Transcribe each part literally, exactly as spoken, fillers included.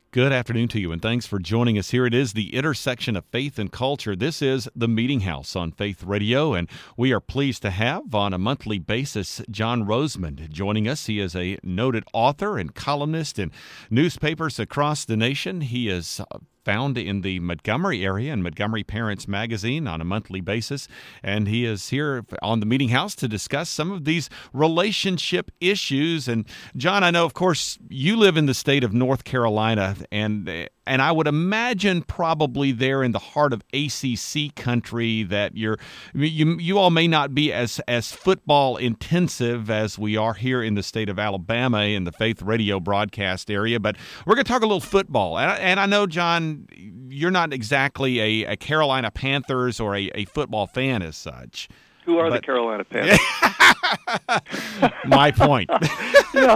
Good afternoon to you, and thanks for joining us here. It is the intersection of faith and culture. This is The Meeting House on Faith Radio, and we are pleased to have on a monthly basis John Rosemond joining us. He is a noted author and columnist in newspapers across the nation. He is found in the Montgomery area in Montgomery Parents Magazine on a monthly basis, and he is here on the Meeting House to discuss some of these relationship issues. And John, I know, of course, you live in the state of North Carolina, and and I would imagine probably there in the heart of A C C country that you're you you all may not be as as football intensive as we are here in the state of Alabama in the Faith Radio broadcast area, but we're going to talk a little football. And I, and I know, John, you're not exactly a, a Carolina Panthers or a, a football fan as such. Who are but, the Carolina Panthers? My point. Yeah.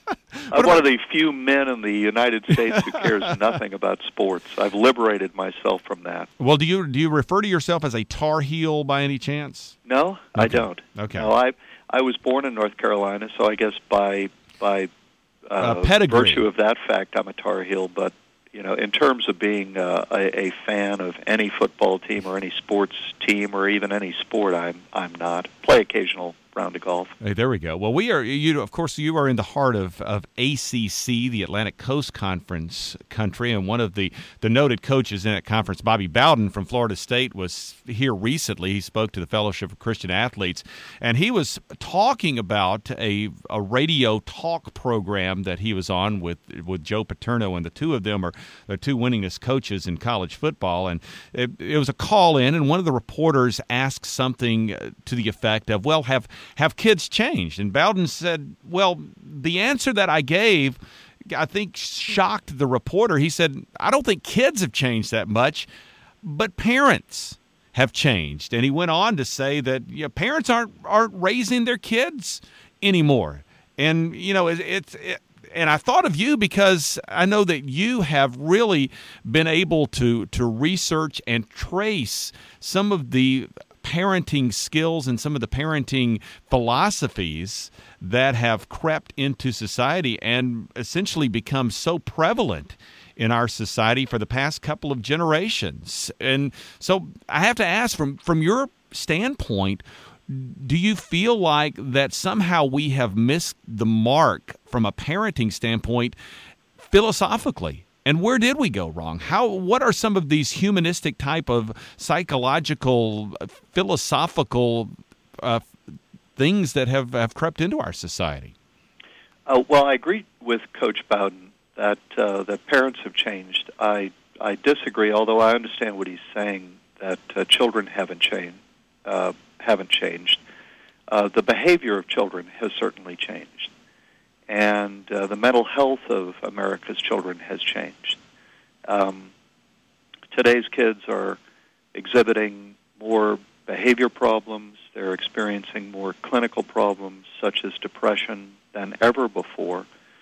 I'm one of the few men in the United States who cares nothing about sports. I've liberated myself from that. Well, do you do you refer to yourself as a Tar Heel by any chance? No, okay. I don't. Okay. No, I I was born in North Carolina, so I guess by by uh, uh, pedigree. virtue of that fact, I'm a Tar Heel. But you know, in terms of being uh, a, a fan of any football team or any sports team or even any sport, I'm I'm not. Play occasional round of golf. Hey, there we go. Well, we are, you of course, you are in the heart of, of A C C, the Atlantic Coast Conference country, and one of the, the noted coaches in that conference, Bobby Bowden from Florida State, was here recently. He spoke to the Fellowship of Christian Athletes, and he was talking about a a radio talk program that he was on with with Joe Paterno, and the two of them are the two winningest coaches in college football, and it, it was a call-in, and one of the reporters asked something to the effect of, well, have Have kids changed? And Bowden said, well, the answer that I gave, I think, shocked the reporter. He said, I don't think kids have changed that much, but parents have changed. And he went on to say that you know, parents aren't aren't raising their kids anymore. And, you know, it, it's it, and I thought of you because I know that you have really been able to to research and trace some of the parenting skills and some of the parenting philosophies that have crept into society and essentially become so prevalent in our society for the past couple of generations. And so I have to ask, from from your standpoint, do you feel like that somehow we have missed the mark from a parenting standpoint philosophically? And where did we go wrong? How? What are some of these humanistic type of psychological, philosophical uh, things that have, have crept into our society? Uh, well, I agree with Coach Bowden that uh, that parents have changed. I I disagree, although I understand what he's saying, that uh, children haven't changed. Uh, haven't changed. Uh, the behavior of children has certainly changed. And uh, the mental health of America's children has changed. Um, today's kids are exhibiting more behavior problems. They're experiencing more clinical problems, such as depression, than ever before.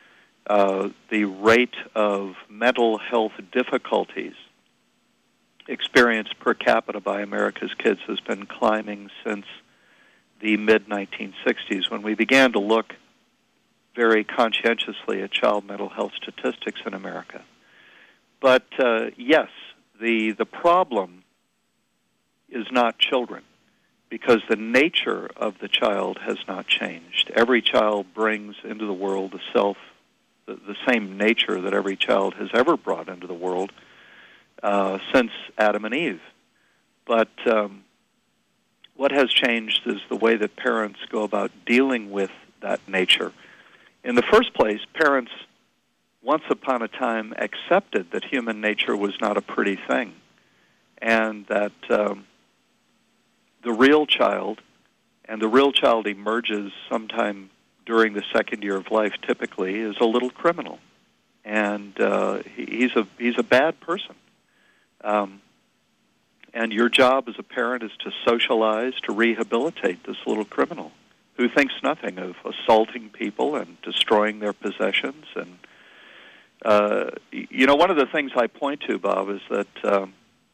Uh, the rate of mental health difficulties experienced per capita by America's kids has been climbing since the mid nineteen sixties, when we began to look very conscientiously at child mental health statistics in America. But uh, yes, the the problem is not children, because the nature of the child has not changed. Every child brings into the world the self, the, the same nature that every child has ever brought into the world uh, since Adam and Eve. But um, what has changed is the way that parents go about dealing with that nature. In the first place, parents, once upon a time, accepted that human nature was not a pretty thing, and that um, the real child, and the real child emerges sometime during the second year of life, typically, is a little criminal, and uh, he, he's a he's a bad person. Um, and your job as a parent is to socialize, to rehabilitate this little criminal, who thinks nothing of assaulting people and destroying their possessions. And, uh, you know, one of the things I point to, Bob, is that um,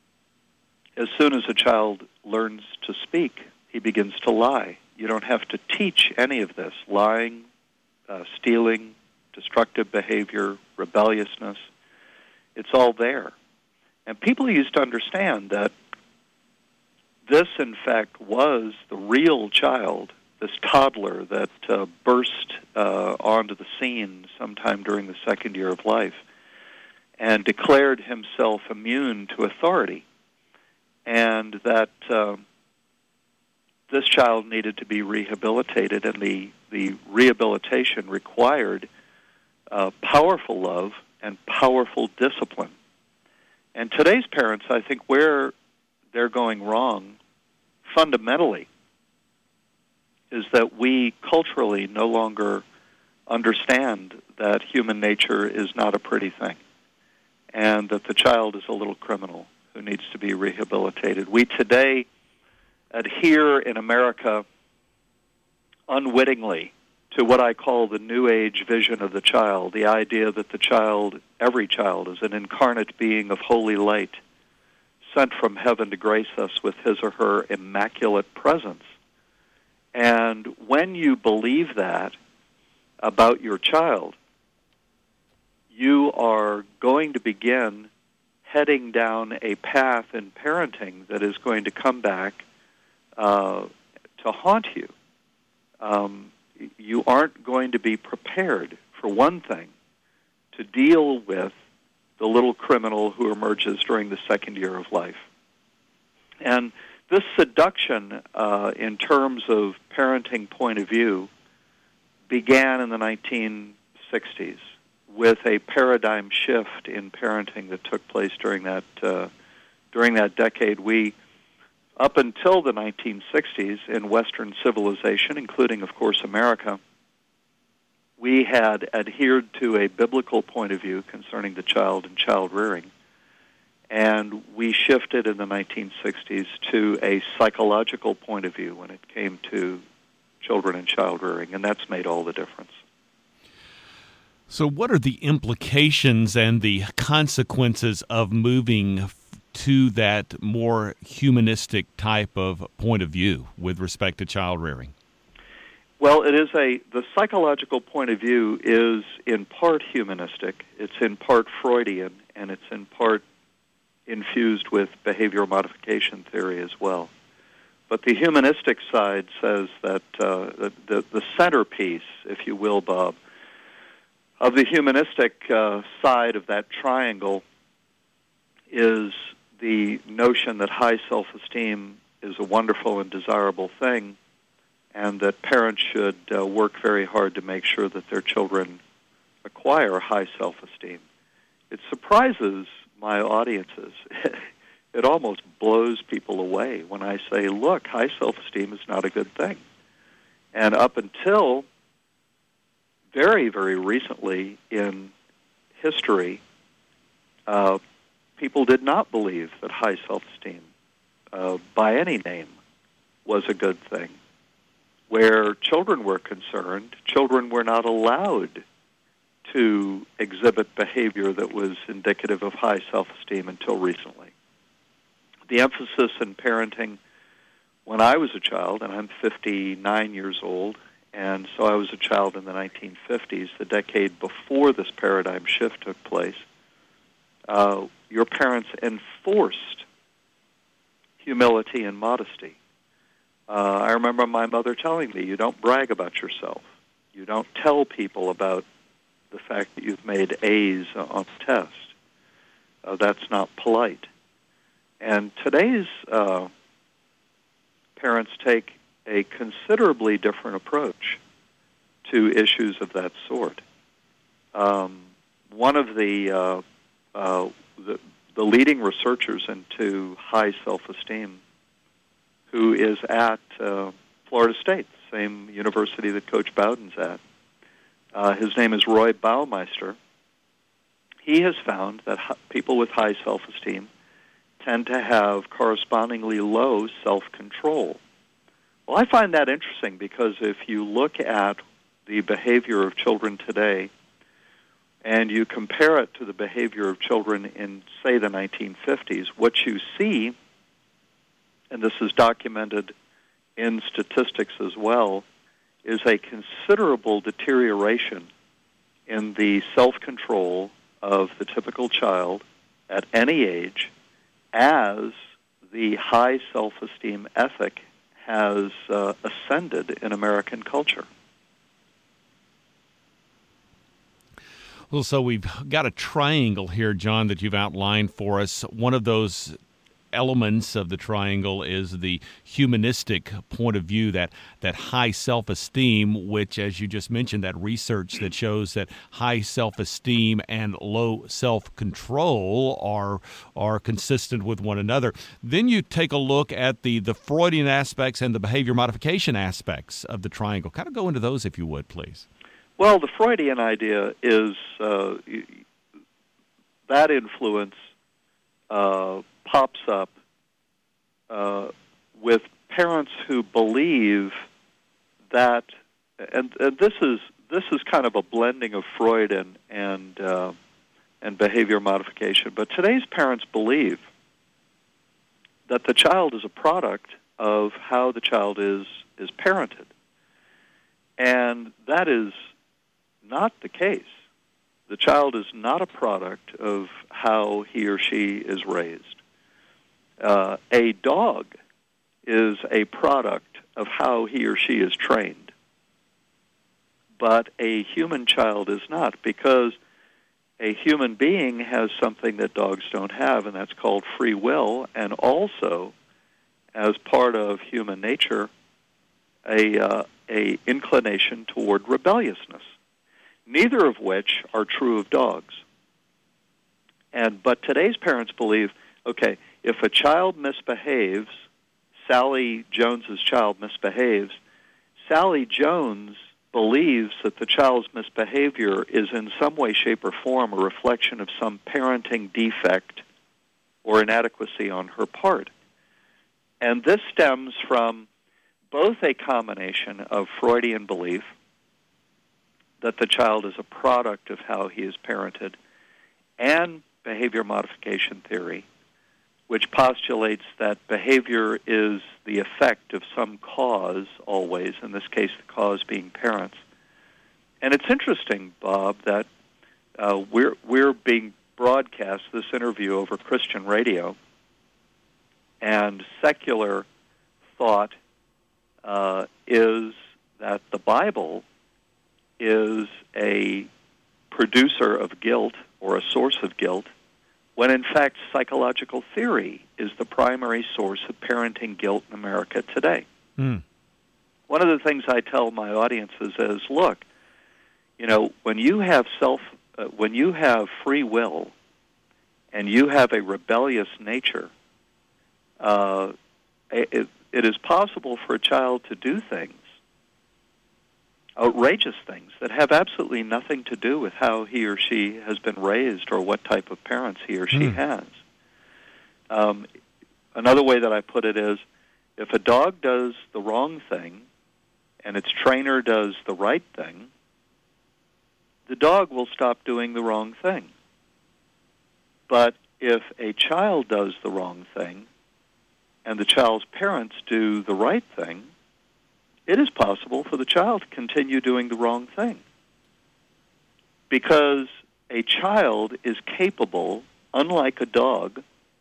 as soon as a child learns to speak, he begins to lie. You don't have to teach any of this: lying, uh, stealing, destructive behavior, rebelliousness. It's all there. And people used to understand that this, in fact, was the real child, this toddler that uh, burst uh, onto the scene sometime during the second year of life and declared himself immune to authority, and that uh, this child needed to be rehabilitated, and the, the rehabilitation required uh, powerful love and powerful discipline. And today's parents, I think, where they're going wrong fundamentally is that we culturally no longer understand that human nature is not a pretty thing, and that the child is a little criminal who needs to be rehabilitated. We today adhere in America unwittingly to what I call the New Age vision of the child, the idea that the child, every child, is an incarnate being of holy light, sent from heaven to grace us with his or her immaculate presence. And when you believe that about your child, you are going to begin heading down a path in parenting that is going to come back uh, to haunt you. Um, you aren't going to be prepared, for one thing, to deal with the little criminal who emerges during the second year of life. And this seduction, uh, in terms of parenting point of view, began in the nineteen sixties with a paradigm shift in parenting that took place during that uh, during that decade. We, up until the nineteen sixties, in Western civilization, including, of course, America, we had adhered to a biblical point of view concerning the child and child rearing. And we shifted in the nineteen sixties to a psychological point of view when it came to children and child rearing, and that's made all the difference. So what are the implications and the consequences of moving to that more humanistic type of point of view with respect to child rearing? Well, it is a, the psychological point of view is in part humanistic, it's in part Freudian, and it's in part infused with behavioral modification theory as well. But the humanistic side says that uh, the, the, the centerpiece, if you will, Bob, of the humanistic uh, side of that triangle is the notion that high self-esteem is a wonderful and desirable thing, and that parents should uh, work very hard to make sure that their children acquire high self-esteem. It surprises my audiences. It almost blows people away when I say, look, high self-esteem is not a good thing. And up until very, very recently in history, uh, people did not believe that high self-esteem, uh, by any name, was a good thing. Where children were concerned, children were not allowed to exhibit behavior that was indicative of high self-esteem until recently. The emphasis in parenting when I was a child, and I'm fifty-nine years old, and so I was a child in the nineteen fifties, the decade before this paradigm shift took place, uh, your parents enforced humility and modesty. Uh, I remember my mother telling me, you don't brag about yourself. You don't tell people about the fact that you've made A's on the test. Uh, that's not polite. And today's uh, parents take a considerably different approach to issues of that sort. Um, one of the, uh, uh, the the leading researchers into high self-esteem, who is at uh, Florida State, same university that Coach Bowden's at, uh, his name is Roy Baumeister. He has found that h- people with high self-esteem tend to have correspondingly low self-control. Well, I find that interesting because if you look at the behavior of children today and you compare it to the behavior of children in, say, the nineteen fifties, what you see, and this is documented in statistics as well, is a considerable deterioration in the self-control of the typical child at any age as the high self-esteem ethic has uh, ascended in American culture. Well, so we've got a triangle here, John, that you've outlined for us. One of those elements of the triangle is the humanistic point of view, that that high self-esteem, which, as you just mentioned, that research that shows that high self-esteem and low self-control are are consistent with one another. Then you take a look at the, the Freudian aspects and the behavior modification aspects of the triangle. Kind of go into those, if you would, please. Well, the Freudian idea is uh, that influence uh, pops up uh, with parents who believe that, and, and this is this is kind of a blending of Freud and and uh, and behavior modification. But today's parents believe that the child is a product of how the child is is parented, and that is not the case. The child is not a product of how he or she is raised. Uh, a dog is a product of how he or she is trained. But a human child is not, because a human being has something that dogs don't have, and that's called free will, and also, as part of human nature, a, uh, a inclination toward rebelliousness, neither of which are true of dogs. And but today's parents believe, okay, if a child misbehaves, Sally Jones's child misbehaves, Sally Jones believes that the child's misbehavior is in some way, shape, or form a reflection of some parenting defect or inadequacy on her part. And this stems from both a combination of Freudian belief that the child is a product of how he is parented, and behavior modification theory, which postulates that behavior is the effect of some cause always, in this case the cause being parents. And it's interesting, Bob, that uh, we're, we're being broadcast this interview over Christian radio, and secular thought uh, is that the Bible is a producer of guilt or a source of guilt, when in fact psychological theory is the primary source of parenting guilt in America today. Mm. One of the things I tell my audiences is, look, you know, when you have self, uh, when you have free will, and you have a rebellious nature, uh, it, it is possible for a child to do things, outrageous things, that have absolutely nothing to do with how he or she has been raised or what type of parents he or she mm. has. Um, another way that I put it is, if a dog does the wrong thing and its trainer does the right thing, the dog will stop doing the wrong thing. But if a child does the wrong thing and the child's parents do the right thing, it is possible for the child to continue doing the wrong thing, because a child is capable, unlike a dog,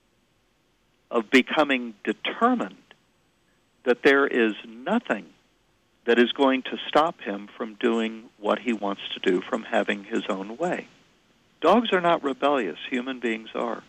of becoming determined that there is nothing that is going to stop him from doing what he wants to do, from having his own way. Dogs are not rebellious. Human beings are.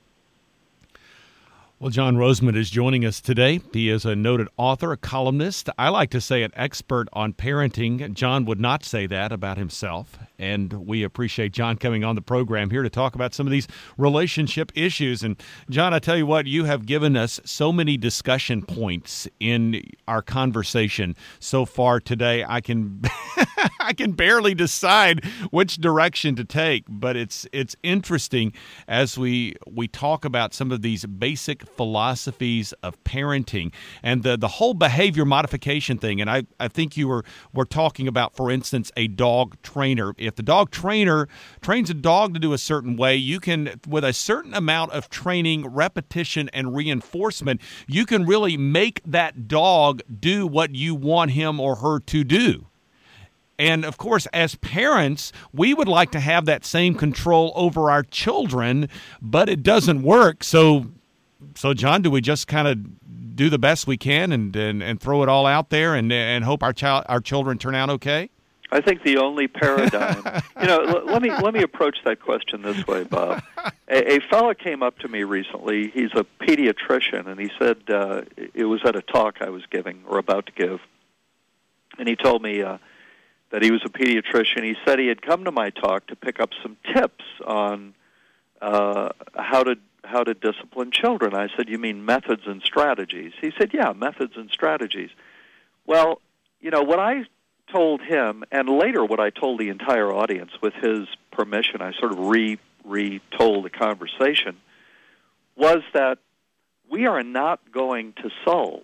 Well, John Rosemond is joining us today. He is a noted author, a columnist. I like to say an expert on parenting. John would not say that about himself, and we appreciate John coming on the program here to talk about some of these relationship issues. And, John, I tell you what, you have given us so many discussion points in our conversation so far today. I can I can barely decide which direction to take, but it's it's interesting as we we talk about some of these basic philosophies of parenting and the, the whole behavior modification thing. And I, I think you were, were talking about, for instance, a dog trainer. If the dog trainer trains a dog to do a certain way, you can, with a certain amount of training, repetition, and reinforcement, you can really make that dog do what you want him or her to do. And, of course, as parents, we would like to have that same control over our children, but it doesn't work. So, so John, do we just kind of do the best we can and, and, and throw it all out there and, and hope our child, our children turn out okay? I think the only paradigm, you know, l- let me let me approach that question this way, Bob. A, a fellow came up to me recently. He's a pediatrician, and he said uh, it was at a talk I was giving or about to give, and he told me uh, that he was a pediatrician. He said he had come to my talk to pick up some tips on uh, how to how to discipline children. I said, "You mean methods and strategies?" He said, "Yeah, methods and strategies." Well, you know what I told him, and later what I told the entire audience with his permission, I sort of re retold the conversation, was that we are not going to solve,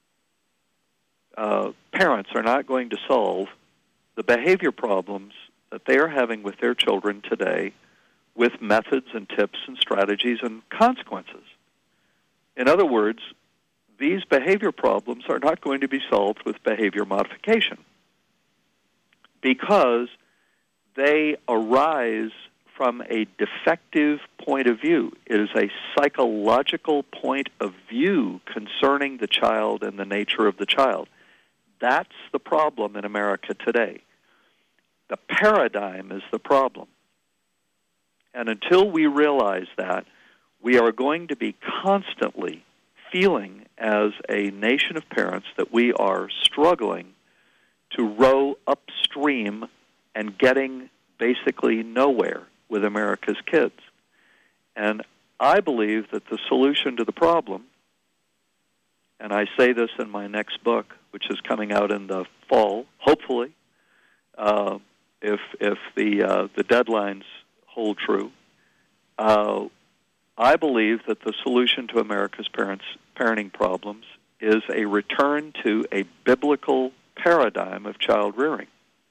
uh, parents are not going to solve the behavior problems that they are having with their children today with methods and tips and strategies and consequences. In other words, these behavior problems are not going to be solved with behavior modification, because they arise from a defective point of view. It is a psychological point of view concerning the child and the nature of the child. That's the problem in America today. The paradigm is the problem. And until we realize that, we are going to be constantly feeling as a nation of parents that we are struggling to row upstream and getting basically nowhere with America's kids. And I believe that the solution to the problem, and I say this in my next book, which is coming out in the fall, hopefully, uh, if if the uh, the deadlines hold true, uh, I believe that the solution to America's parents parenting problems is a return to a biblical paradigm of child rearing.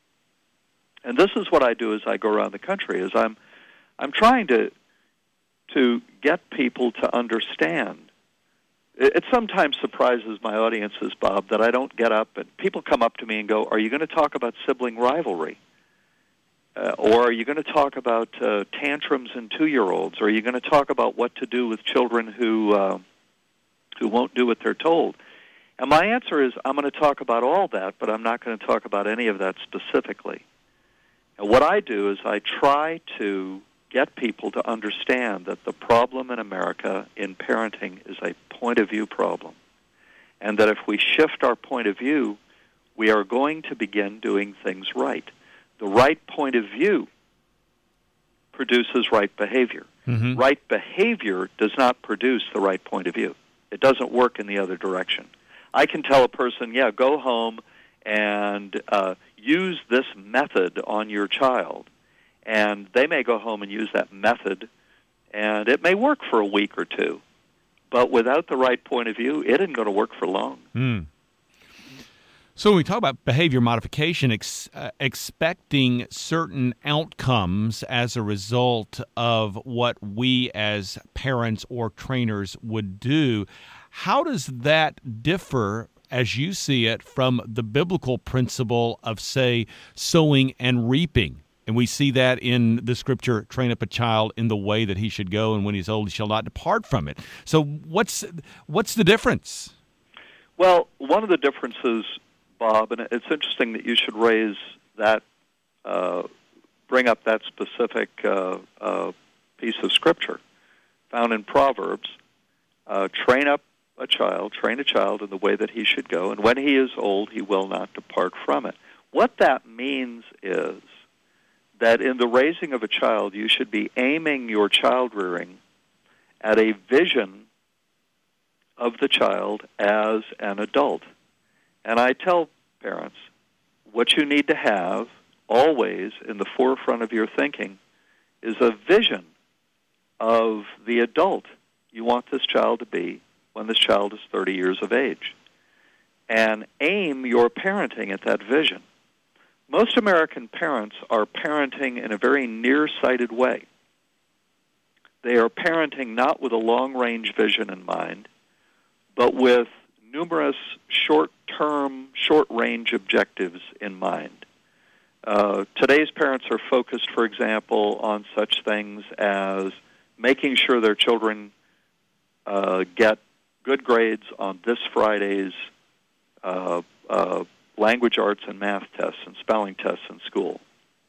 And this is what I do as I go around the country, is I'm I'm trying to to get people to understand. It, it sometimes surprises my audiences, Bob, that I don't get up and people come up to me and go, "Are you going to talk about sibling rivalry? Uh, or are you going to talk about uh, tantrums in two-year-olds? Or are you going to talk about what to do with children who uh, who won't do what they're told?" And my answer is, I'm going to talk about all that, but I'm not going to talk about any of that specifically. And what I do is I try to get people to understand that the problem in America in parenting is a point of view problem, and that if we shift our point of view, we are going to begin doing things right. The right point of view produces right behavior. Mm-hmm. Right behavior does not produce the right point of view. It doesn't work in the other direction. I can tell a person, yeah, go home and uh, use this method on your child. And they may go home and use that method, and it may work for a week or two. But without the right point of view, it isn't going to work for long. Mm. So when we talk about behavior modification, ex- uh, expecting certain outcomes as a result of what we as parents or trainers would do, how does that differ, as you see it, from the biblical principle of, say, sowing and reaping? And we see that in the scripture, train up a child in the way that he should go, and when he's old, he shall not depart from it. So what's what's the difference? Well, one of the differences, Bob, and it's interesting that you should raise that, uh, bring up that specific uh, uh, piece of scripture found in Proverbs. Uh, train up a child, train a child in the way that he should go, and when he is old, he will not depart from it. What that means is that in the raising of a child, you should be aiming your child rearing at a vision of the child as an adult. And I tell parents, what you need to have always in the forefront of your thinking is a vision of the adult you want this child to be when this child is thirty years of age. And aim your parenting at that vision. Most American parents are parenting in a very nearsighted way. They are parenting not with a long-range vision in mind, but with numerous short-term, short-range objectives in mind. Uh, today's parents are focused, for example, on such things as making sure their children uh, get good grades on this Friday's uh, uh, language arts and math tests and spelling tests in school,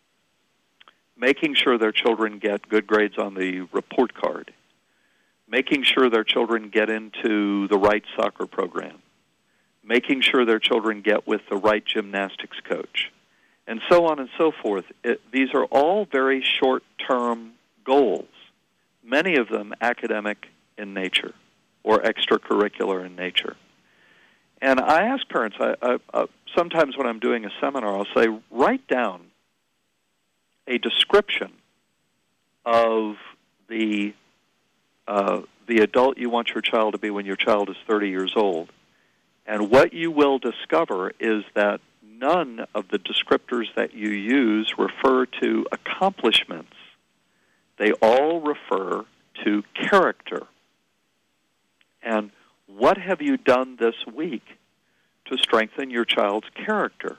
making sure their children get good grades on the report card, making sure their children get into the right soccer program, making sure their children get with the right gymnastics coach, and so on and so forth. It, these are all very short-term goals, many of them academic in nature or extracurricular in nature. And I ask parents, I, I, uh, sometimes when I'm doing a seminar, I'll say, write down a description of the uh, the adult you want your child to be when your child is thirty years old. And what you will discover is that none of the descriptors that you use refer to accomplishments. They all refer to character. And what have you done this week to strengthen your child's character?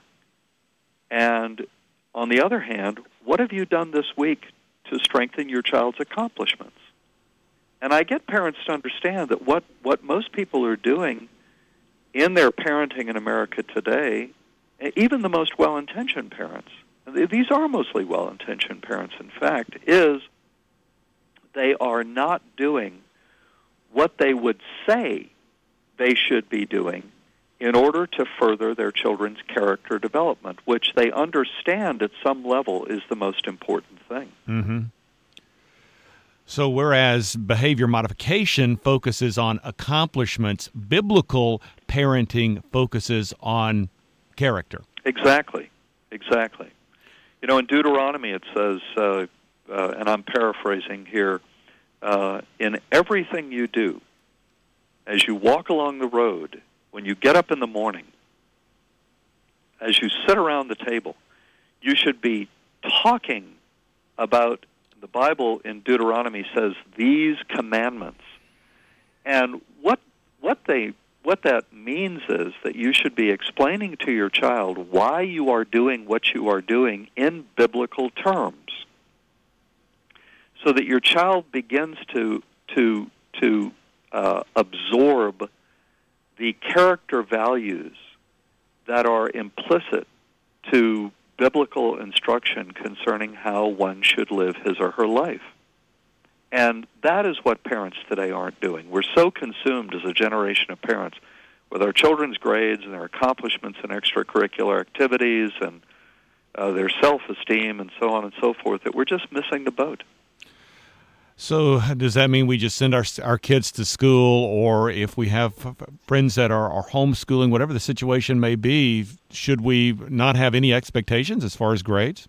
And on the other hand, what have you done this week to strengthen your child's accomplishments? And I get parents to understand that what, what most people are doing in their parenting in America today, even the most well-intentioned parents, these are mostly well-intentioned parents, in fact, is they are not doing what they would say they should be doing in order to further their children's character development, which they understand at some level is the most important thing. Mm-hmm. So whereas behavior modification focuses on accomplishments, biblical parenting focuses on character. Exactly, exactly. You know, in Deuteronomy it says, uh, uh, and I'm paraphrasing here, uh, in everything you do, as you walk along the road, when you get up in the morning, as you sit around the table, you should be talking about, the Bible in Deuteronomy says, these commandments. And what what they what that means is that you should be explaining to your child why you are doing what you are doing in biblical terms, so that your child begins to to to uh, absorb the character values that are implicit to biblical instruction concerning how one should live his or her life. And that is what parents today aren't doing. We're so consumed as a generation of parents with our children's grades and their accomplishments in extracurricular activities and uh, their self-esteem and so on and so forth that we're just missing the boat. So does that mean we just send our our kids to school, or if we have friends that are, are homeschooling, whatever the situation may be, should we not have any expectations as far as grades?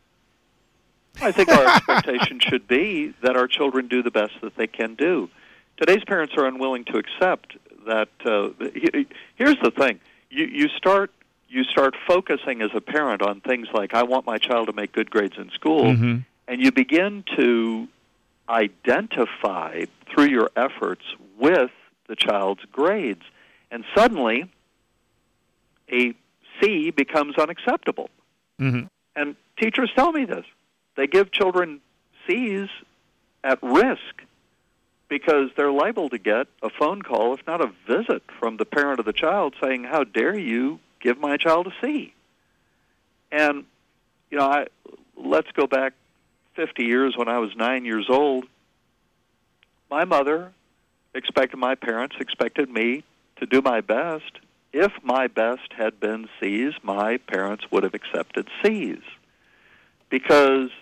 I think our expectation should be that our children do the best that they can do. Today's parents are unwilling to accept that. Uh, here's the thing: you you start you start focusing as a parent on things like, I want my child to make good grades in school, mm-hmm. and you begin to identify through your efforts with the child's grades. And suddenly, a C becomes unacceptable. Mm-hmm. And teachers tell me this. They give children C's at risk because they're liable to get a phone call, if not a visit, from the parent of the child saying, how dare you give my child a C? And, you know, I, let's go back fifty years when I was nine years old. My mother expected, my parents expected me to do my best. If my best had been C's, my parents would have accepted C's. Because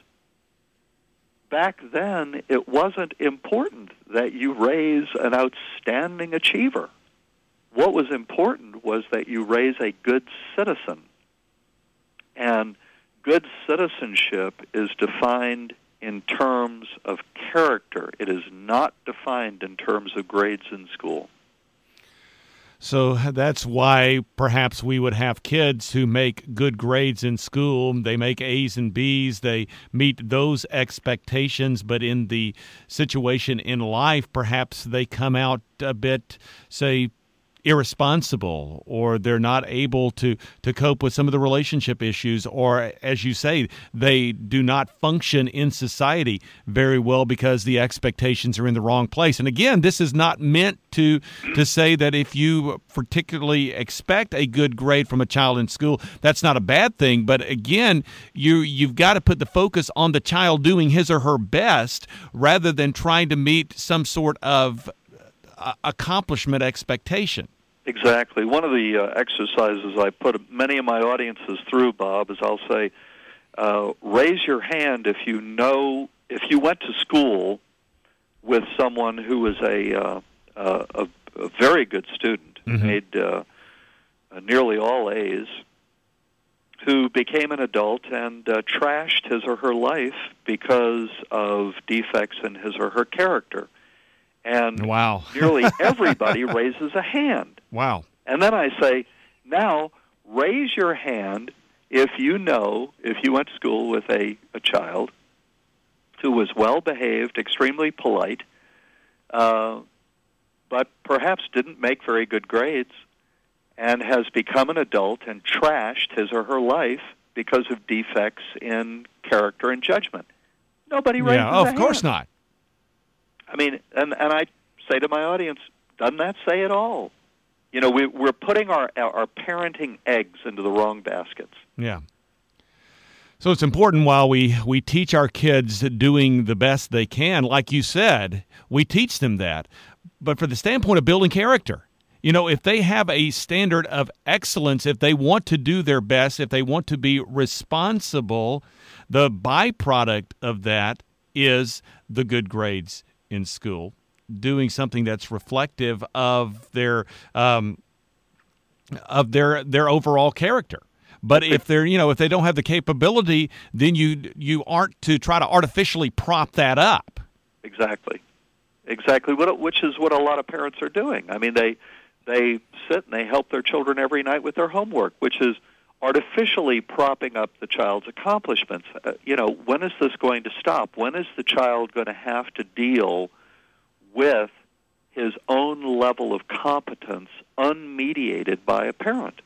back then, it wasn't important that you raise an outstanding achiever. What was important was that you raise a good citizen. And good citizenship is defined in terms of character. It is not defined in terms of grades in school. So that's why perhaps we would have kids who make good grades in school. They make A's and B's. They meet those expectations, but in the situation in life, perhaps they come out a bit, say, irresponsible, or they're not able to, to cope with some of the relationship issues, or, as you say, they do not function in society very well because the expectations are in the wrong place. And again, this is not meant to to say that if you particularly expect a good grade from a child in school, that's not a bad thing. But again, you, you've got to put the focus on the child doing his or her best rather than trying to meet some sort of accomplishment expectation. Exactly. One of the uh, exercises I put many of my audiences through, Bob, is I'll say, uh, raise your hand if you know, if you went to school with someone who was a, uh, uh, a, a very good student, mm-hmm. made uh, uh, nearly all A's, who became an adult and uh, trashed his or her life because of defects in his or her character. And wow. nearly everybody raises a hand. Wow. And then I say, now raise your hand if you know, if you went to school with a, a child who was well-behaved, extremely polite, uh, but perhaps didn't make very good grades, and has become an adult and trashed his or her life because of defects in character and judgment. Nobody raises yeah, oh, a hand. Of course not. I mean, and, and I say to my audience, doesn't that say it all? You know, we, we're putting our, our parenting eggs into the wrong baskets. Yeah. So it's important while we, we teach our kids doing the best they can, like you said, we teach them that. But for the standpoint of building character, you know, if they have a standard of excellence, if they want to do their best, if they want to be responsible, the byproduct of that is the good grades in school, doing something that's reflective of their um, of their their overall character. But if they're, you know, if they don't have the capability, then you you aren't to try to artificially prop that up. Exactly, exactly. What which is what a lot of parents are doing. I mean, they they sit and they help their children every night with their homework, which is artificially propping up the child's accomplishments. Uh, you know, when is this going to stop? When is the child going to have to deal with his own level of competence unmediated by a parent?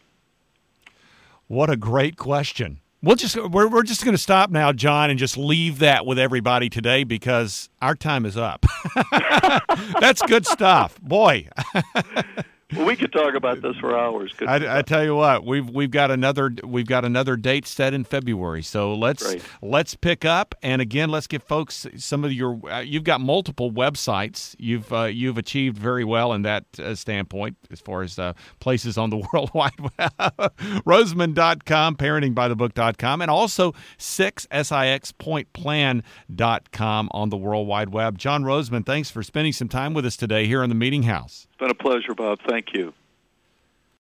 What a great question. We'll just we're we're just going to stop now, John, and just leave that with everybody today because our time is up. That's good stuff, boy. Well, we could talk about this for hours. I, I tell you what, we've we've got another we've got another date set in February. So let's Great. let's pick up, and again, let's give folks some of your. Uh, you've got multiple websites. You've uh, you've achieved very well in that uh, standpoint as far as uh, places on the World Wide Web. Roseman dot com, parenting by the book dot com, and also six S I X point plan dot com on the World Wide Web. John Roseman, thanks for spending some time with us today here in the Meeting House. It's been a pleasure, Bob. Thank you.